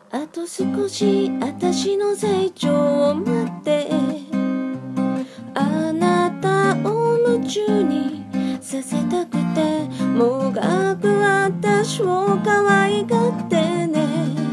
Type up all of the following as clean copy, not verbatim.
あと少し私の成長を待って、あなたを夢中にさせたくて、もがく私を可愛がってね。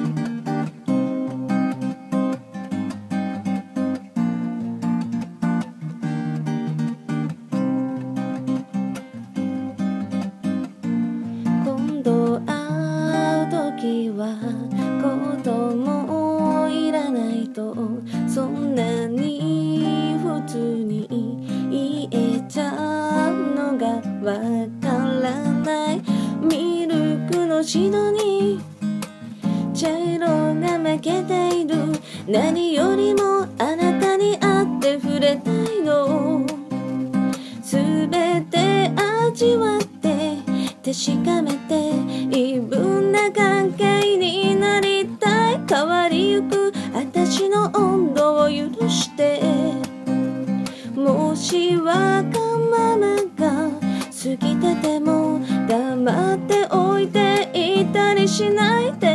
今度会う時は子供いらないと、そんなに普通に言えちゃうのがわからない。ミルクのシドに茶色が負けている。何よりもあなたに会って触れたいの。すべて味わって確かめて、イーブンな関係になりたい。変わりゆく私の温度を許して、もしわがままが過ぎてても黙っておいていたりしないで。